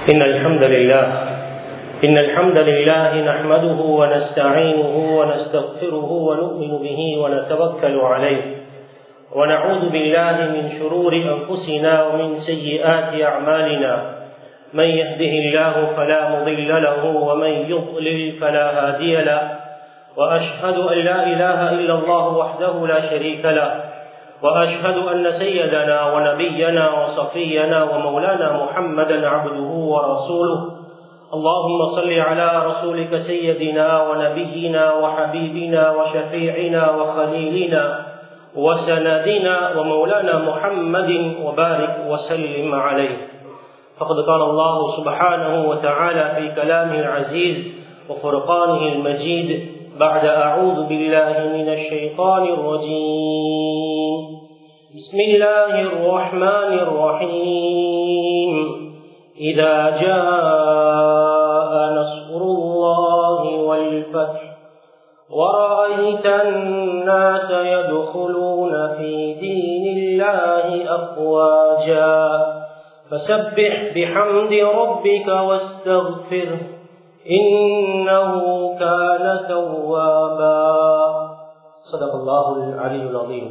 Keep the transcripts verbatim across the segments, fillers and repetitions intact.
إن الحمد لله إن الحمد لله نحمده ونستعينه ونستغفره ونؤمن به ونتوكل عليه ونعوذ بالله من شرور أنفسنا ومن سيئات أعمالنا من يهده الله فلا مضل له ومن يضلل فلا هادي له وأشهد أن لا إله إلا الله وحده لا شريك له وأشهد أن سيدنا ونبينا وصفينا ومولانا محمدا عبده ورسوله اللهم صل على رسولك سيدنا ونبينا وحبيبنا وشفيعنا وخليلنا وسندنا ومولانا محمد وبارك وسلم عليه. فقد قال الله سبحانه وتعالى في كلامه العزيز وفرقانه المجيد بعد أعوذ بالله من الشيطان الرجيم بسم الله الرحمن الرحيم إذا جاء نصر الله والفتح ورأيت الناس يدخلون في دين الله أفواجا فسبح بحمد ربك واستغفره إنه كان توابا. صدق الله العلي العظيم.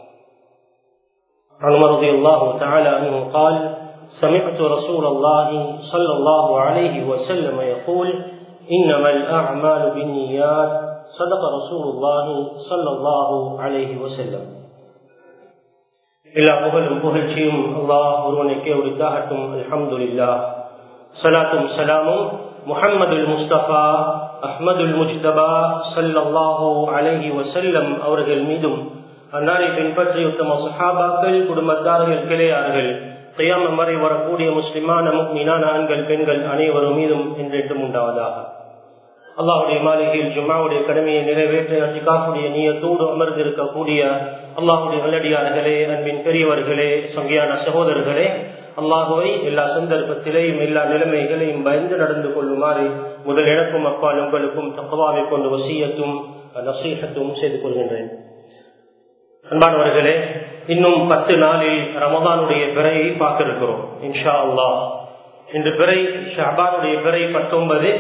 عن عمر رضي الله تعالى عنه قال سمعت رسول الله صلى الله عليه وسلم يقول إنما الأعمال بالنيات صدق رسول الله صلى الله عليه وسلم. எல்லா புகழும் புகழ்ச்சியும் அல்லாஹ் ஒருவனுக்கே உரித்தாகட்டும். அல்ஹம்துலில்லாஹ். ஸலாத்தும் ஸலாமும் முஹம்மதுல் முஸ்தபா அஹ்மதுல் முஜ்தபா ஸல்லல்லாஹு அலைஹி வஸல்லம் அவர்கள் மீதும் அன்னாரை பின்பற்றி உத்தம சஹாபாக்கள் குடும்பத்தார்கள் கிளையார்கள் கியாமத் வரை வரக்கூடிய முஸ்லிமான முஃமினான ஆண்கள் பெண்கள் அனைவரும் மீதும் என்றென்றும் உண்டாவதாக. அல்லாஹ்வுடைய மாளிகையில் ஜும்ஆவுடைய கடமையை நிறைவேற்ற இத்காஃபுடைய நியத்தோடு அமர்ந்திருக்கக்கூடிய அல்லாஹ்வுடைய நல்லடியார்களே, அன்பின் பெரியவர்களே, சங்கையான சகோதரர்களே, அல்லாஹுவை எல்லா சந்தர்ப்பத்திலேயும் எல்லா நிலைமைகளையும் பயந்து நடந்து கொள்ளுமாறு முதல் எனக்கும் அப்பால் உங்களுக்கும் தக்வாவை கொண்டு வசியத்தும் நசீஹத்தும் செய்து கொள்கின்றேன். அன்பானவர்களே, இன்னும் பத்து நாளில் ரமதானுடைய பிறையை பார்க்க இருக்கிறோம் இன்ஷா அல்லாஹ். இன்று பிறை ஷஅபானுடைய பிறை பத்தொன்பது.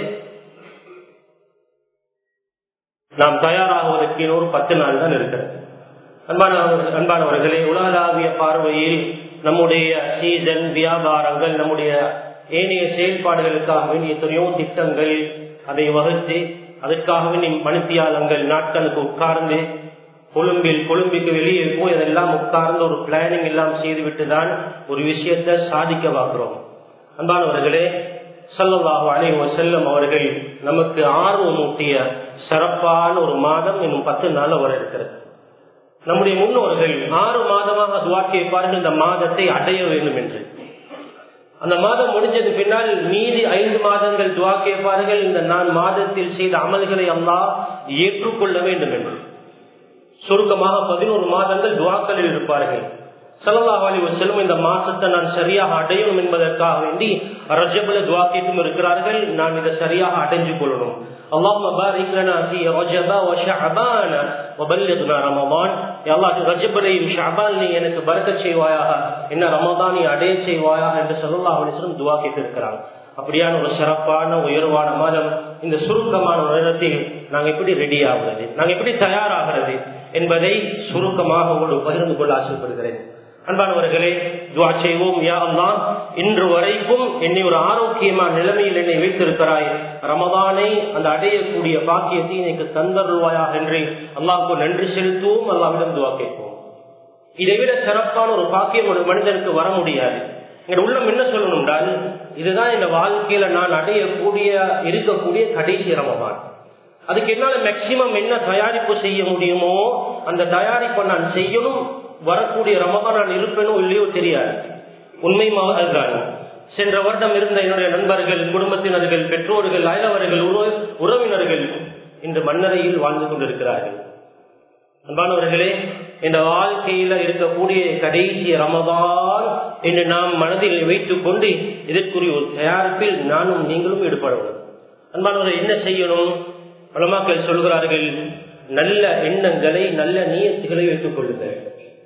நாம் தயாராகுவதற்கு இன்னொரு பத்து நாள் தான் இருக்கிறது. அன்பான அன்பானவர்களே, உலகளாவிய பார்வையில் நம்முடைய சீசன் வியாபாரங்கள் நம்முடைய ஏனைய செயல்பாடுகளுக்காக வேண்டிய எத்தனையோ திட்டங்கள் அதை வகுத்து அதற்காக மணித்தியாலங்கள் நாட்களுக்கு உட்கார்ந்து கொழும்பில் கொழும்புக்கு வெளியே போய் அதெல்லாம் உட்கார்ந்து ஒரு பிளானிங் எல்லாம் செய்துவிட்டு தான் ஒரு விஷயத்தை சாதிக்க பார்க்கிறோம். அன்பானவர்களே, ஸல்லல்லாஹு அலைஹி வஸல்லம் அவர்கள் நமக்கு ஆர்வமூட்டிய சிறப்பான ஒரு மாதம் இன்னும் பத்து நாள் வர இருக்கிறது. நம்முடைய முன்னோர்கள் ஆறு மாதமாக துஆ கேட்பார்கள் இந்த மாதத்தை அடைய வேண்டும் என்று. அந்த மாதம் முடிஞ்சது பின்னால் மீதி ஐந்து மாதங்கள் துஆ கேட்பார்கள் இந்த நான் மாதத்தில் செய்த அமல்களை அல்லாஹ் ஏற்றுக்கொள்ள வேண்டும் என்று. சுருக்கமாக பதினோரு மாதங்கள் துஆக்களில் இருப்பார்கள். ஸல்லல்லாஹு அலைஹி வஸல்லம் இந்த மாசத்தை நான் சரியாக அடையணும் என்பதற்காக வேண்டி ரஜபுல துஆ கேட்டும் இருக்கிறார்கள். நான் இதை சரியாக அடைஞ்சு கொள்ளணும். அல்லாஹும்ம பாரிக் லனா ஃபீ ரஜப வ ஷஅபான வ பல்லிக்னா ரமதான். யா அல்லாஹ், ரஜபலையும் ஷஅபானையும் எனக்கு பரக்கத் செய்வாயாக, என்ன ரமதானை அடைய செய்வாயாக என்று ஸல்லல்லாஹு அலைஹி வஸல்லம் துஆ கேட்டு இருக்கிறாங்க. அப்படியான ஒரு சிறப்பான உயர்வான மாதம் இந்த சுருக்கமான நேரத்தில் நாங்கள் எப்படி ரெடி ஆகிறது, நாங்கள் எப்படி தயாராகிறது என்பதை சுருக்கமாக உங்களுக்கு பகிர்ந்து கொள்ள ஆசைப்படுகிறேன். அன்பானவர்களே, துஆ செய்வோம். யா அல்லாஹ், இன்று வரைக்கும் என்னை ஒரு ஆரோக்கியமான நிலைமையில் என்னை வைத்திருக்கிறாய், ரமதானை அந்த அடையக்கூடிய பாக்கியத்தை எனக்கு தந்தருள்வாயாக என்று அல்லாஹ்வுக்கு நன்றி செலுத்துவோம். அல்லாஹ்விடம் துஆ கேட்போம். இதை விட சிறப்பான ஒரு பாக்கியம் ஒரு மனிதனுக்கு வர முடியாது. எங்க உள்ளம் என்ன சொல்லணும் என்றால், இதுதான் இந்த வாழ்க்கையில நான் அடையக்கூடிய இருக்கக்கூடிய கடைசி ரமதான். அதுக்கு என்னால மேக்சிமம் என்ன தயாரிப்பு செய்ய முடியுமோ அந்த தயாரிப்பை நான் செய்யணும். வரக்கூடிய ரமதான் நான் இருப்பேனோ இல்லையோ தெரியாது. உண்மை அதுதான். சென்ற வருடம் இருந்த என்னுடைய நண்பர்கள், குடும்பத்தினர்கள், பெற்றோர்கள், அயலவர்கள், உறவினர்கள் இன்று மண்ணறையில் வாழ்ந்து கொண்டிருக்கிறார்கள். அன்பானவர்களே, இந்த வாழ்க்கையில இருக்கக்கூடிய கடைசி ரமதான் என்று நாம் மனதில் வைத்துக் கொண்டு இதற்குரிய ஒரு தயாரிப்பில் நானும் நீங்களும் ஈடுபடணும். அன்பானவர்கள், என்ன செய்யணும்? உலமாக்கள் சொல்கிறார்கள், நல்ல எண்ணங்களை நல்ல நியத்துகளை வைத்துக் கொள்ளுங்கள்.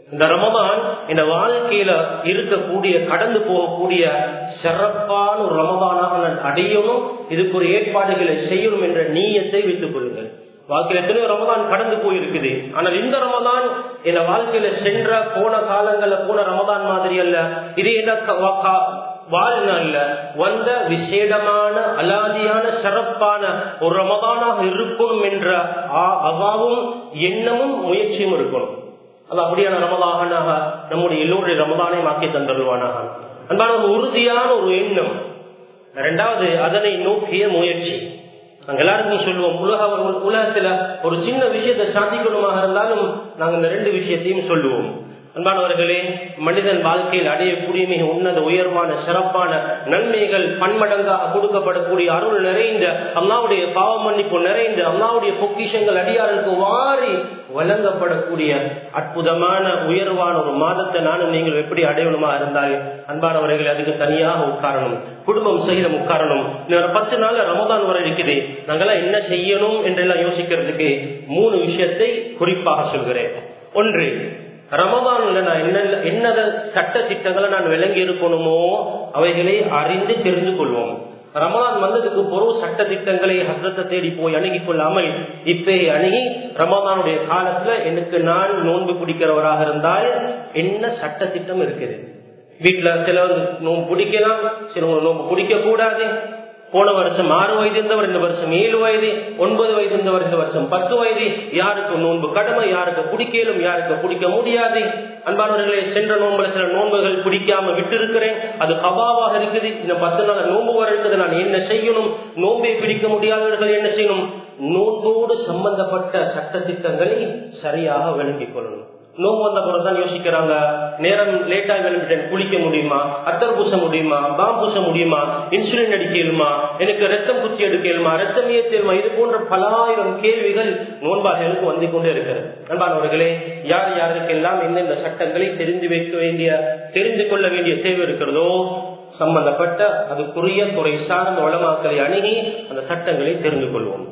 இந்த ரமதான் இந்த வாழ்க்கையில இருக்கக்கூடிய கடந்து போகக்கூடிய சிறப்பான ஒரு ரமதானாக நான் அடையணும், இதுக்கு ஒரு ஏற்பாடுகளை செய்யணும் என்ற நீயத்தை வைத்துக் கொள்ளுங்கள். வாழ்க்கையில எத்தனையோ ரமதான் கடந்து போயிருக்குது. ஆனால் இந்த ரமதான் என் வாழ்க்கையில சென்ற போன காலங்கள்ல போன ரமதான் மாதிரி அல்ல. இது என்ன வாழ்நாள்ல வந்த விசேடமான அலாதியான சிறப்பான ஒரு ரமதானாக இருக்கணும் என்ற அவாவும் எண்ணமும் முயற்சியும் இருக்கணும். அது அப்படியான ரமதானாக நம்முடைய எல்லோருடைய ரமதானை மாற்றி தந்தருவானாக. அன்பான ஒரு உறுதியான ஒரு எண்ணம். இரண்டாவது அதனை நோக்கிய முயற்சி. நாங்க எல்லாருக்கும் சொல்லுவோம், உலக உலகத்துல ஒரு சின்ன விஷயத்தை சாதிக்கணுமாக இருந்தாலும் நாங்க இந்த ரெண்டு விஷயத்தையும் சொல்லுவோம். அன்பானவர்களே, மனிதன் வாழ்க்கையில் அடையக்கூடிய மிக உன்னத உயர்வான சிறப்பான நன்மைகள் பன்மடங்காக கொடுக்கப்படக்கூடிய அருள் நிறைந்த அல்லாஹ்வுடைய பாவ மன்னிப்பு நிறைந்த அல்லாஹ்வுடைய பொக்கிஷங்கள் அடியாருக்கு வாரி வழங்கப்படக்கூடிய அற்புதமான உயர்வான ஒரு மாதத்தை நானும் நீங்கள் எப்படி அடையணுமா இருந்தால் அன்பானவர்கள் அதுக்கு தனியாக உட்காரணும், குடும்பம் சகிதம் உட்காரணும். இன்னொரு பத்து நாள் ரமதான் வர இருக்குது, நாங்கெல்லாம் என்ன செய்யணும் என்றெல்லாம் யோசிக்கிறதுக்கு மூணு விஷயத்தை குறிப்பாக சொல்கிறேன். ஒன்று, ரமதான்ல நான் என்ன என்னத சட்ட திட்டங்களை நான் விளங்கி இருக்கணுமோ அவைகளை அறிந்து தெரிந்து கொள்வோம். ரமதான் வந்ததுக்கு பொருள் சட்ட திட்டங்களை ஹஸ்ரத்தை தேடி போய் அணுகிக் கொள்ளாமல் இப்பே அணுகி ரமதானுடைய காலத்துல எனக்கு நான் நோன்பு பிடிக்கிறவராக இருந்தால் என்ன சட்ட திட்டம் இருக்குது. வீட்டுல சிலவங்க நோன்பு பிடிக்கலாம், சிலவங்க நோன்பு பிடிக்க கூடாது. போன வருஷம் ஆறு வயது இருந்தவர் இந்த வருஷம் ஏழு வயது, ஒன்பது வயது இருந்தவர் இந்த வருஷம் பத்து வயது. யாருக்கு நோன்பு கடமை, யாருக்கு பிடிக்கலும், யாருக்கு பிடிக்க முடியாது. அன்பானவர்களே, சென்ற நோன்புல சில நோன்புகள் பிடிக்காம விட்டு இருக்கிறேன், அது கபாவாக இருக்குது. இந்த பத்து நாள் நோன்பு வர இருக்குது, நான் என்ன செய்யணும்? நோன்பை பிடிக்க முடியாதவர்கள் என்ன செய்யணும்? நோன்போடு சம்பந்தப்பட்ட சட்ட திட்டங்களை சரியாக விளங்கிக் கொள்ளணும். நோம்பு வந்த பிறகுதான் யோசிக்கிறாங்க, நேரம் லேட்டா விளம்பிட்டேன், குளிக்க முடியுமா, அத்தர் பூச முடியுமா, பாம் பூச முடியுமா, இன்சுலின் அடிக்கலுமா, எனக்கு ரத்தம் குத்தி எடுக்கலுமா, ரத்தம் ஏற்றலுமா, இது போன்ற பலாயிரம் கேள்விகள் நோன்பாளர்களுக்கு வந்து கொண்டே இருக்கிறது. அன்பானவர்களே, யார் யாருக்கெல்லாம் எந்தெந்த சட்டங்களை தெரிந்து வைக்க வேண்டிய தெரிந்து கொள்ள வேண்டிய தேவை இருக்கிறதோ சம்பந்தப்பட்ட அதுக்குரிய துறை சார்ந்த உலமாக்களை அணுகி அந்த சட்டங்களை தெரிந்து கொள்வோம்.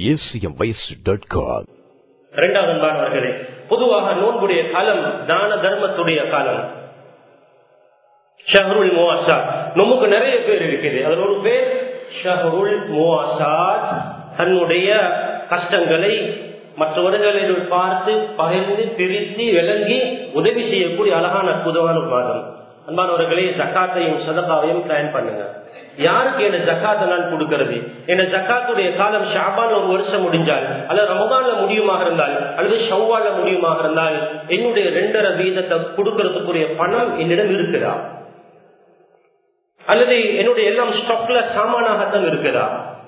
இரண்டாவது அன்பானவர்களே, பொதுவாக நோன்புடைய காலம் தான தர்மத்துடைய காலம். ஷஹ்ருல் முவாசாத் நமக்கு நிறைய பேர் இருக்குது. அதில் ஒரு பேர் ஷஹ்ருல் முவாசாத். தன்னுடைய கஷ்டங்களை மற்றவர்களை பார்த்து பகிர்ந்து பிரித்து விளங்கி உதவி செய்யக்கூடிய அழகான அற்புதமான மாதம். அன்பானவர்களே, ஜக்காத்தையும் சதகாவையும் பிளான் பண்ணுங்க. யாருக்கு என்ன ஜக்காத்தை நான் கொடுக்கிறது? என்ன ஜக்காத்துடைய காலம் ஷாபான்ல ஒரு வருஷம் முடிஞ்சால் அல்லது ரமதான்ல முடியுமாக இருந்தால் அல்லது ஷவ்வால்ல முடியுமாக இருந்தால் என்னுடைய ரெண்டரை வீதத்தை கொடுக்கறதுக்குரிய பணம் என்னிடம் இருக்குதா? அல்லது என்னுடைய எல்லாம் ஸ்டாக்ல சாமானாகத்தான் இருக்குதா?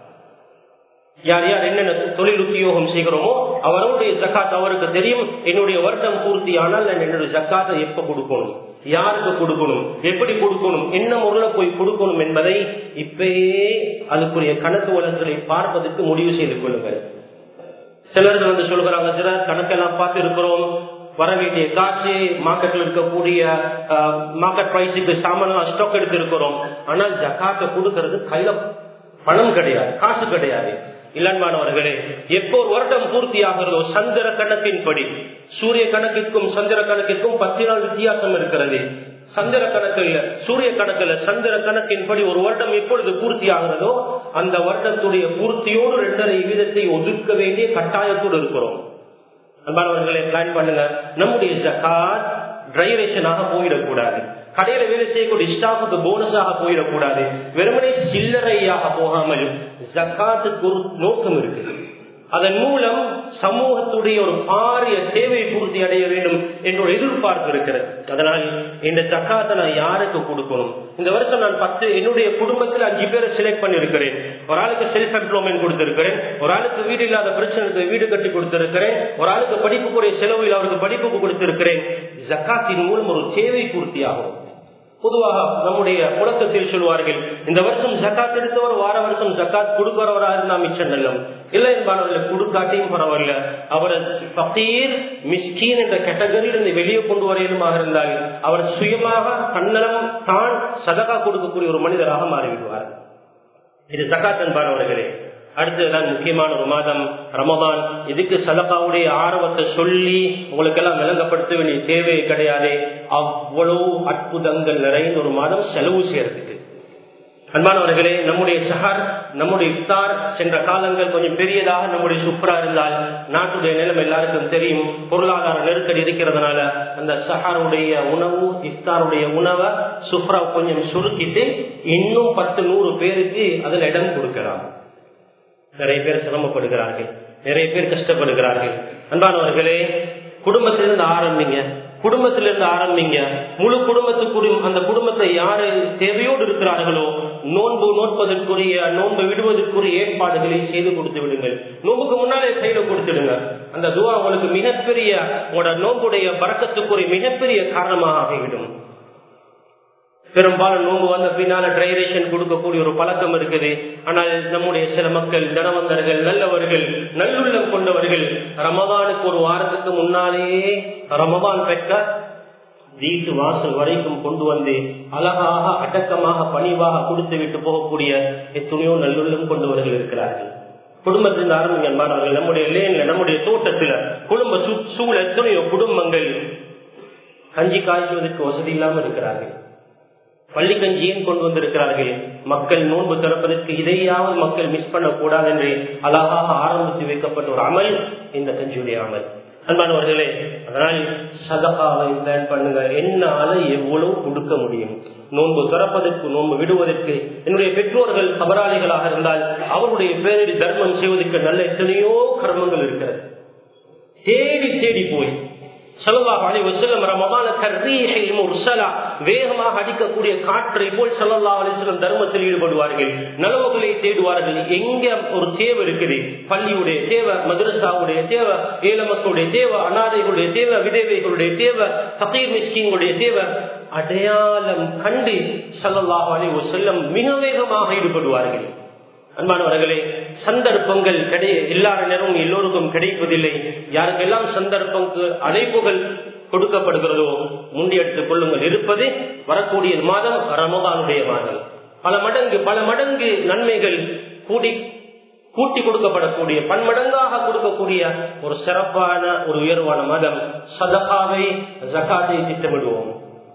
யார் யார் என்னென்ன தொழில் உத்தியோகம் செய்கிறோமோ அவருடைய ஜக்காத் அவருக்கு தெரியும். என்னுடைய வருடம் பூர்த்தி ஆனால் நான் என்னுடைய ஜக்காத்தை எப்ப கொடுக்கணும், யாருக்கு கொடுக்கணும், எப்படி கொடுக்கணும், என்ன முறையில போய் கொடுக்கணும் என்பதை இப்பயே அதுக்குரிய கணக்கு வழக்குகளை பார்ப்பதற்கு முடிவு செய்து கொள்ளுங்கள். சிலர்கள் வந்து சொல்கிறாங்க, சிலர் கணக்கெல்லாம் பார்த்து இருக்கிறோம், வர வேண்டிய காசு மார்க்கெட்ல இருக்கக்கூடிய மார்க்கெட் பிரைஸுக்கு சாமான் ஸ்டாக் எடுத்து இருக்கிறோம், ஆனால் ஜக்காத்தை கொடுக்கறது கையில பணம் கிடையாது, காசு கிடையாது. இளன்மானவர்களே, எப்போ வருடம் பூர்த்தி ஆகிறதோ சந்திர கணக்கின்படி, சூரிய கணக்கிற்கும் சந்திர கணக்கிற்கும் பத்து நாள் வித்தியாசம் இருக்கிறது. சந்திர கணக்கில் சூரிய கணக்கில் சந்திர கணக்கின்படி ஒரு வருடம் எப்பொழுது பூர்த்தி ஆகிறதோ அந்த வருடத்துடைய பூர்த்தியோடு இரண்டரை வீதத்தை ஒதுக்க வேண்டிய கட்டாயத்தோடு இருக்கிறோம். அன்பானவர்களை பிளான் பண்ணுங்க. நம்முடைய ஜகாத் டிரைவேஷனாக போயிடக்கூடாது, கடையில வேலை செய்யக்கூடிய ஸ்டாஃபுக்கு போனஸாக போயிடக்கூடாது, வெறுமனே சில்லறையாக போகாமல் ஜக்காத்துக்கு ஒரு நோக்கம் இருக்கு. அதன் மூலம் சமூகத்துடைய ஒரு பாரிய தேவையை பூர்த்தி அடைய வேண்டும் என்ற ஒரு எதிர்பார்ப்பு இருக்கிறது. அதனால் இந்த ஜக்காத்தை நான் யாருக்கு கொடுக்கணும்? இந்த வருஷம் நான் பத்து என்னுடைய குடும்பத்தில் அஞ்சு பேரை செலக்ட் பண்ணிருக்கிறேன். ஒரு ஆளுக்கு செல்ஃப் எம்ப்ளாய்மெண்ட் கொடுத்திருக்கிறேன், ஒரு ஆளுக்கு வீடு இல்லாத பிரச்சனைக்கு வீடு கட்டி கொடுத்திருக்கிறேன், ஒரு ஆளுக்கு படிப்புக்குரிய செலவில் அவருக்கு படிப்புக்கு கொடுத்திருக்கிறேன். ஜக்காத்தின் மூலம் ஒரு தேவை பூர்த்தி ஆகும். பொதுவாக நம்முடைய புழக்கத்தில் சொல்வார்கள், இந்த வருஷம் ஜக்காத் எடுத்தவர் வார வருஷம் ஜக்காத் கொடுக்கிறவராக இருந்தா மிச்சம் நல்லம். இல்லை என்பானவர்கள் கொடுக்காட்டியும் பரவாயில்ல, அவரை ஃபகீர் மிஸ்கீன் என்ற கேட்டகரியில் இருந்து வெளியே கொண்டு வரையிலுமாக இருந்தால் அவர் சுயமாக தன்னலம் தான் சதகா கொடுக்கக்கூடிய ஒரு மனிதராக மாறிவிடுவார். இது ஜக்காத் என்பானவர்களே. அடுத்ததுதான் முக்கியமான ஒரு மாதம் ரமதான். இதுக்கு சதகாவுடைய ஆர்வத்தை சொல்லி உங்களுக்கு எல்லாம் விளங்கப்படுத்த வேண்டிய தேவை கிடையாது. அவ்வளவு அற்புதங்கள் நிறைந்த ஒரு மாதம் செலவு செய்யறதுக்கு. அன்பானவர்களே, நம்முடைய சஹர், நம்முடைய இஃப்தார் சென்ற காலங்கள் கொஞ்சம் பெரியதாக நம்முடைய சுப்ரா இருந்தால் நாட்டுடைய நிலைமை எல்லாருக்கும் தெரியும். பொருளாதார நெருக்கடி இருக்கிறதுனால அந்த சஹருடைய உணவு, இஃப்தாருடைய உணவை சுப்ரா கொஞ்சம் சுருக்கிட்டு இன்னும் பத்து நூறு பேருக்கு அதுல இடம் கொடுக்கலாம். நிறைய பேர் சிரமப்படுகிறார்கள், நிறைய பேர் கஷ்டப்படுகிறார்கள். அன்பானவர்களே, குடும்பத்திலிருந்து ஆரம்பிங்க, குடும்பத்திலிருந்து ஆரம்பிங்க. முழு குடும்பத்துக்குரிய அந்த குடும்பத்தை யாரு தேவையோடு இருக்கிறார்களோ நோன்பு நோற்பதற்குரிய, நோன்பு விடுவதற்குரிய ஏற்பாடுகளை செய்து கொடுத்து விடுங்கள். நோன்புக்கு முன்னாலே செய்து கொடுத்துடுங்க. அந்த துவா உங்களுக்கு மிகப்பெரிய, உங்களோட நோன்புடைய பறக்கத்துக்குரிய மிகப்பெரிய காரணமாக ஆகிவிடும். பெரும்பாலும் நோன்பு வந்த பின்னால ட்ரைரேஷன் கொடுக்கக்கூடிய ஒரு பழக்கம் இருக்குது. ஆனால் நம்முடைய சில மக்கள், தனவந்தர்கள், நல்லவர்கள், நல்லுள்ளம் கொண்டவர்கள் ரமதானுக்கு ஒரு வாரத்துக்கு முன்னாலேயே ரமதான் பெற்ற வீட்டு வாசல் வரைக்கும் கொண்டு வந்து அழகாக அடக்கமாக பணிவாக கொடுத்து விட்டு போகக்கூடிய எத்தனையோ நல்லுள்ளம் கொண்டவர்கள் இருக்கிறார்கள். குடும்பத்திலிருந்து ஆரம்பிங்க அன்பானவர்கள். நம்முடைய லேன்ல, நம்முடைய தோட்டத்துல, குடும்ப சூழ எத்தனையோ குடும்பங்கள் கஞ்சி காய்ச்சுவதற்கு வசதி இல்லாமல் இருக்கிறார்கள். பள்ளி கஞ்சியும் கொண்டு வந்திருக்கிறார்கள். மக்கள் நோன்பு திறப்பதற்கு இதையாவது மக்கள் மிஸ் பண்ணக்கூடாது என்று அழகாக ஆரம்பித்து வைக்கப்பட்ட ஒரு அமல் இந்த கஞ்சியுடைய அமல். அன்பானவர்களே, அதனால் சதகாவை பிளான் பண்ணுங்க. என்னால எவ்வளவு கொடுக்க முடியும் நோன்பு திறப்பதற்கு, நோன்பு விடுவதற்கு. என்னுடைய பெற்றோர்கள் கபராளிகளாக இருந்தால் அவருடைய பேரில் தர்மம் செய்வதற்கு நல்ல எத்தனையோ கர்மங்கள் இருக்கிறது. தேடி தேடி போய் ஸல்லல்லாஹு அலைஹி வஸல்லம் ரமதான கர்ரீஹில் முர்ஸலா, வேகமாக அடிக்கக்கூடிய காற்றை போல் ஸல்லல்லாஹு அலைஹி வஸல்லம் தர்மத்தில் ஈடுபடுவார்கள், நலவுகளை தேடுவார்கள். எங்க ஒரு தேவை இருக்குது, பள்ளியுடைய தேவை, மதரசாவுடைய தேவை, ஏழ மக்களுடைய தேவை, அனாதைகளுடைய தேவை, விதவைகளுடைய தேவை, ஃபகீர் மிஸ்கீன்களுடைய தேவை, அடையாளம் கண்டு ஸல்லல்லாஹு அலைஹி வஸல்லம் மிக வேகமாக ஈடுபடுவார்கள். அன்பானவர்களே, சந்தர்ப்பங்கள் கிடை எல்லா நேரமும் எல்லோருக்கும் கிடைப்பதில்லை. யாருக்கெல்லாம் சந்தர்ப்பங்கள் அழைப்புகள் கொடுக்கப்படுகிறதோ முண்டியெடுத்துக் கொள்ளுங்கள். இருப்பது வரக்கூடிய மாதம் ரமதானுடைய மாதம். பல மடங்கு பல மடங்கு நன்மைகள் கூடி கூட்டி கொடுக்கப்படக்கூடிய, பன்மடங்காக கொடுக்கக்கூடிய ஒரு சிறப்பான ஒரு உயர்வான மாதம். சதகாவை, ஜகாத்தை திட்டமிடுவோம்.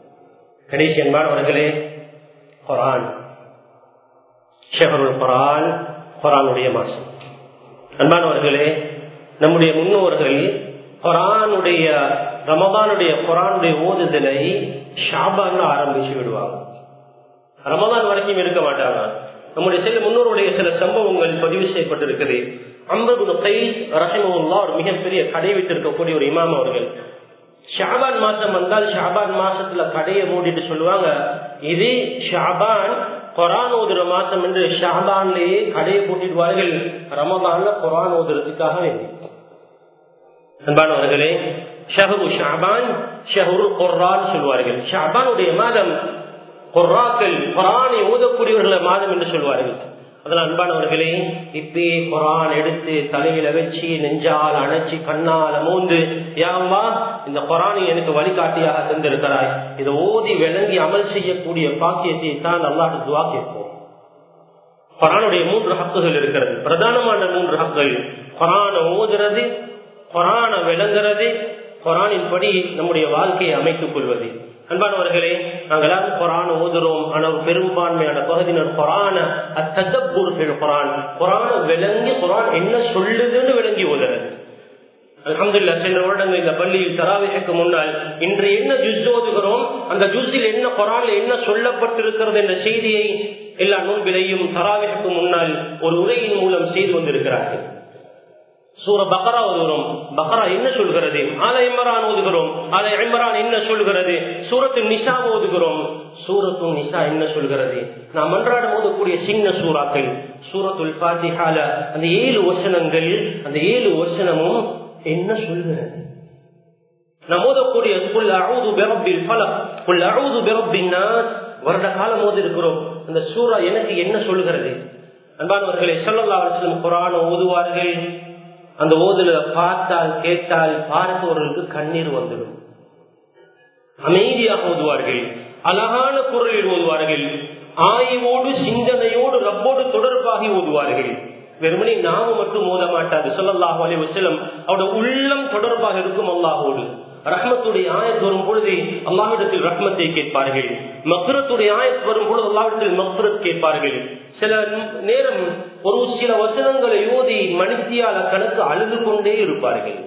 கடைசி அன்பானவர்களே, குர்ஆன், ஷஹருல் குர்ஆன், குர்ஆனுடைய மாசம். அன்பானவர்களே, நம்முடைய முன்னோர்கள் குர்ஆனுடைய ரமதானுடைய குர்ஆனுடைய ஓதுதலை ஷாபான்ல ஆரம்பிச்சு விடுவாங்க. ரமதான் வரைக்கும் இருக்க மாட்டாங்க. நம்முடைய சில முன்னோருடைய சில சம்பவங்கள் பதிவு செய்யப்பட்டிருக்குது. அம்ர் இப்னு கைஸ் ரஹிமஹுல்லாஹ் ஒரு மிகப்பெரிய கடை வைத்திருக்கக்கூடிய ஒரு இமாம் அவர்கள், ஷாபான் மாசம் வந்தால் ஷாபான் மாசத்துல கடையை மூடிட்டு சொல்லுவாங்க, இது ஷாபான் குர்ஆன் ஓதுற மாசம் என்று ஷாபான்லேயே கடையை போட்டிடுவார்கள், ரமதான்ல குர்ஆன் ஓதுறதுக்காக வேண்டி. அன்பானவர்களே, ஷஹ்ரு ஷாபான், ஷஹ்ரு குர்ஆன் சொல்வார்கள். ஷாபானுடைய மாதம் குர்ஆக்கள், குர்ஆனை ஓதக்கூடியவர்கள மாதம் என்று சொல்வார்கள். அதனால் அன்பானவர்களே, இப்பே குர்ஆன் எடுத்து தலையில வச்சு நெஞ்சால் அணைச்சி கண்ணால மூந்து, யா அல்லாஹ் இந்த குர்ஆனை எனக்கு வழிகாட்டியாக தந்திருக்கிறாய், இதை ஓதி விளங்கி அமல் செய்யக்கூடிய பாக்கியத்தை தான் அல்லாஹ்விடம் துஆ கேட்போம். குர்ஆனுடைய மூன்று ஹக்குகள் இருக்கிறது, பிரதானமான மூன்று ஹக்குகள். குர்ஆனை ஓதுறது, குர்ஆனை விளங்குறது, குர்ஆனின் படி நம்முடைய வாழ்க்கையை அமைத்துக் கொள்வது. அன்பானவர்களே, நாங்கள் எல்லாரும் குர்ஆன் ஓதுறோம். ஆனால் பெரும்பான்மையான பகுதியினர் குர்ஆன அத்ததப்புர் ஃபில் குர்ஆன், குர்ஆனை விளங்கி குர்ஆன் என்ன சொல்லுதுன்னு விளங்கி ஓதுறது. அல்ஹம்துலில்லாஹ், சென்ற வருடங்கள் இந்த பள்ளியில் தராவீஹுக்கு முன்னால் இன்று என்ன ஜுஸ் ஓதுகிறோம், அந்த ஜுஸில் என்ன குர்ஆன்ல என்ன சொல்லப்பட்டிருக்கிறது என்ற செய்தியை எல்லா நோன்பிலையும் தராவீஹுக்கு முன்னால் ஒரு உரையின் மூலம் செய்து வந்திருக்கிறார்கள். சூர பக்ரா ஓதுகிறோம், பக்ரா என்ன சொல்கிறது, ஆல இம்ரான் ஓதுகிறோம், ஆல இம்ரான் என்ன சொல்கிறது, சூரத்து நிசா ஓதுகிறோம், சூரத்து நிசா என்ன சொல்கிறது. நாம் அன்றாடம் ஓதக்கூடிய சின்ன சூறாக்கள், சூரத்துல் ஃபாத்திஹால அந்த ஏழு வசனங்கள், அந்த ஏழு வசனமும் என்ன சொல்கிறது. நாம் ஓதக்கூடிய குல் அஊது பிரப்பில் ஃபலக், குல் அஊது பிரப்பின் நாஸ் வருட காலம் ஓதி இருக்கிறோம். அந்த சூரா எனக்கு என்ன சொல்கிறது. அன்பானவர்களே, ஸல்லல்லாஹு அலைஹி வஸல்லம் குர்ஆனை ஓதுவார்கள். அந்த ஓதுல பார்த்தால் கேட்டால் பார்ப்பவர்களுக்கு கண்ணீர் வந்துடும். அமைதியாக ஓதுவார்கள், அழகான குரலில் ஓதுவார்கள், ஆய்வோடு சிந்தனையோடு ரப்போடு தொடர்பாகி ஓதுவார்கள். வெறுமனே நாம மட்டும் மோத மாட்டாது. ஸல்லல்லாஹு அலைஹி வஸல்லம் அவருடைய உள்ளம் தொடர்பாக இருக்கும் அல்லாஹ்வோடு. ரஹ்மத்துடைய ஆயத் வரும் பொழுது அல்லாஹ்விடத்தில் ரஹ்மத்தை கேட்பார்கள். மக்ஃபிரத்துடைய ஆயத் வரும் பொழுது அல்லாஹ்விடத்தில் மக்ஃபிரத் கேட்பார்கள். சில நேரம் ஒரு சில வசனங்களை ஓதி மணித்தியால கணக்கு அழுது கொண்டே இருப்பார்கள்.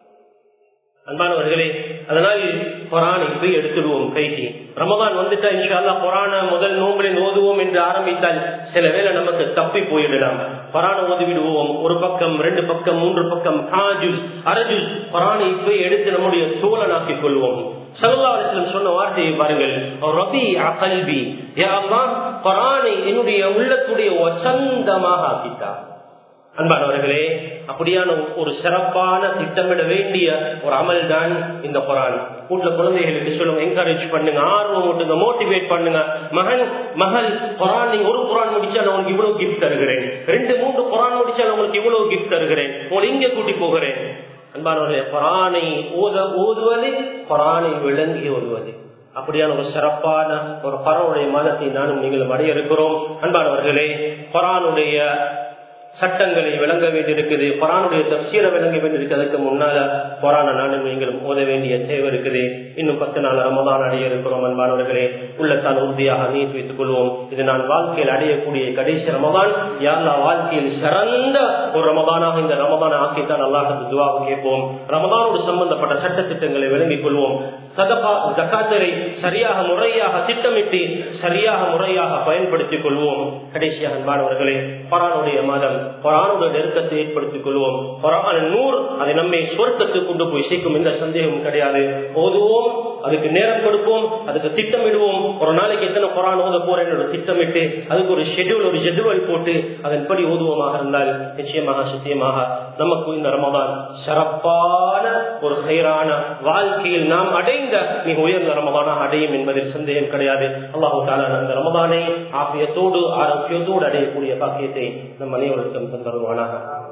அன்பானவர்களே, அதனால் குர்ஆனை போய் எடுத்துடுவோம் கைக்கு. ரமதான் வந்துட்டா இன்ஷா அல்லாஹ் குர்ஆனை முதல் நோம்பில் ஓதுவோம் என்று ஆரம்பித்தால் சில வேளை நமக்கு தப்பி போயிடலாம். குர்ஆனை ஓதிவிடுவோம். ஒரு பக்கம், ரெண்டு பக்கம், மூன்று பக்கம், காஜுஸ் அரஜுஸ் குர்ஆனை போய் எடுத்து நம்முடைய தோழனாக்கிக் கொள்வோம். ஸல்லல்லாஹு அலைஹி வஸல்லம் சொன்ன வார்த்தையை பாருங்கள், ரபீஅ கல்பி, யா அல்லாஹ் குர்ஆனை என்னுடைய உள்ளத்துடைய வசந்தமாக ஆக்கிட்டார். அன்பானவர்களே, அப்படியான ஒரு சிறப்பான திட்டமிட வேண்டிய ஒரு அமல் தான் இந்த குர்ஆன். வீட்டுல குழந்தைகளுக்கு சொல்லுங்க, என்கரேஜ் பண்ணுங்க, ஆர்வம் ஊட்டுங்க, மோட்டிவேட் பண்ணுங்க. மகன் மகள் குர்ஆன் நீங்க ஒரு குர்ஆன் முடிச்சா நான் உங்களுக்கு இவ்வளவு கிஃப்ட் தருகிறேன், ரெண்டு மூன்று குர்ஆன் முடிச்சா நான் உங்களுக்கு இவ்வளவு கிஃப்ட் தருகிறேன், உங்களை இங்க கூட்டி போகிறேன். அன்பானவர்களே, குர்ஆனை ஓத ஓதுவது குர்ஆனை விளங்கி ஓதுவது, அப்படியான ஒரு சிறப்பான ஒரு குர்ஆனுடைய மாதத்தை நானும் நீங்களும் அடைய இருக்கிறோம். அன்பானவர்களே, குர்ஆனுடைய சட்டங்களை விளங்க வேண்டியிருக்குது, குர்ஆனுடைய தஃசீரை விளங்க வேண்டியிருக்கு. அதுக்கு முன்னால குர்ஆனை நானும் நீங்களும் ஓத வேண்டிய தேவை இருக்குது. இன்னும் பத்து நாள் ரமதான் அடைய இருக்கிறோம். அன்பானவர்களே, உள்ளத்தால் உறுதியாக நீட் வைத்துக் கொள்வோம். இது நான் வாழ்க்கையில் அடையக்கூடிய கடைசி ரமதான். யாரெல்லாம் வாழ்க்கையில் சிறந்த ஒரு ரமதானாக இந்த ரமதானை ஆக்கித்தான் அல்லாஹ் துஆவை கேட்போம். ரமதானோடு சம்பந்தப்பட்ட சட்ட திட்டங்களை விளங்கிக் கொள்வோம். சதகா ஜகாத்தை சரியாக முறையாக திட்டமிட்டு சரியாக முறையாக பயன்படுத்திக் கொள்வோம். கடைசியாக அன்பானவர்களே, குர்ஆனுடைய மாதம், குர்ஆனுடைய நெருக்கத்தை ஏற்படுத்திக் கொள்வோம். குர்ஆன் நூர், அதை நம்மை சொர்க்கத்துக்கு கொண்டு போய் சேர்க்கும், எந்த சந்தேகமும் கிடையாது. ஓதுவோம், அதுக்கு நேரம் கொடுப்போம், அதுக்கு திட்டமிடுவோம். ஒரு நாளைக்கு எத்தனை குர்ஆன் ஓத போறேன் திட்டமிட்டு அதுக்கு ஒரு ஷெட்யூல், ஒரு ஜெட்வல் போட்டு அதன்படி ஓதுவோமாக இருந்தால் நிச்சயமாக சத்தியமாக நமக்கு இந்த ரமதான் சிறப்பான ஒரு ஹைரான வாழ்க்கையில் நாம் அடைந்த மிக உயர்ந்த ரமதானாக அடையும் என்பதில் சந்தேகம் கிடையாது. அல்லாஹ் தஆலா அந்த ரமதானை ஆஃபியத்தோடு ஆரோக்கியத்தோடு அடையக்கூடிய பாக்கியத்தை நம் அனைவருக்கும் தந்தருவானாக.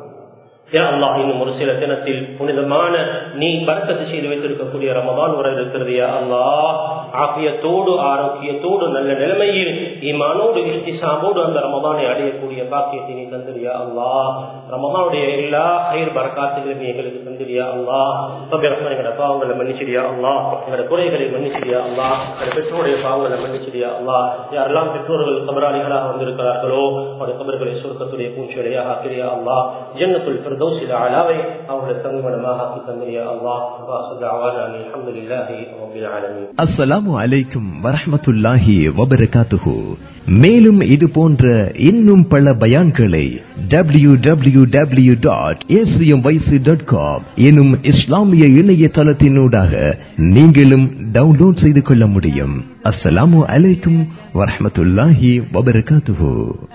யா அல்லாஹ், இன்னும் ஒரு சில தினத்தில் புனிதமான நீ பரக்கத்து செய்து வைத்திருக்கக்கூடிய ரமதான் வர இருக்கிறது. யா அல்லாஹ், ஆஃபியத்தோடு ஆரோக்கியத்தோடு நல்ல நிலைமையில் ஈமானோடு இஹ்திசாமோடு அந்த ரமதானை அடையக்கூடிய பாக்கியத்தை நீ தந்திரியா அல்லாஹ். ரமதானுடைய எல்லா ஹைர் பரக்காத்துகளையும் நீ எங்களுக்கு தந்திரியா அல்லாஹ். எங்களோட பாவங்களை மன்னிச்சிடியா அல்லாஹ், எங்களோட குறைகளை மன்னிச்சிடியா அல்லாஹ், எங்களோட பெற்றோருடைய பாவங்களை மன்னிச்சிடியா அல்லாஹ். யாரெல்லாம் பெற்றோர்கள் கபராளிகளாக வந்திருக்கிறார்களோ அவருடைய கபர்களை சுருக்கத்துடைய பூஞ்சொலியாக ஆக்கிறியா அல்லாஹ். ஜன்னத்துல் ஃபிர்தௌஸில் அலாவை அவருடைய தங்குமிடமாக ஆக்கி தந்திரியா அல்லாஹ். வாஹிரு தஅவானா அல்ஹம்துலில்லாஹி ரப்பில் ஆலமீன். அஸ்ஸலாமு அலைக்கும் வரஹ்மத்துல்லாஹி வபரகாத்துஹு. மேலும் இது போன்ற இன்னும் பல பயான்களை W W W dot A C M Y C dot com எனும் இஸ்லாமிய இணையதளத்தினூடாக நீங்களும் டவுன்லோட் செய்து கொள்ள முடியும். அஸ்ஸலாமு அலைக்கும் வரஹ்மத்துல்லாஹி வபரகாத்துஹு.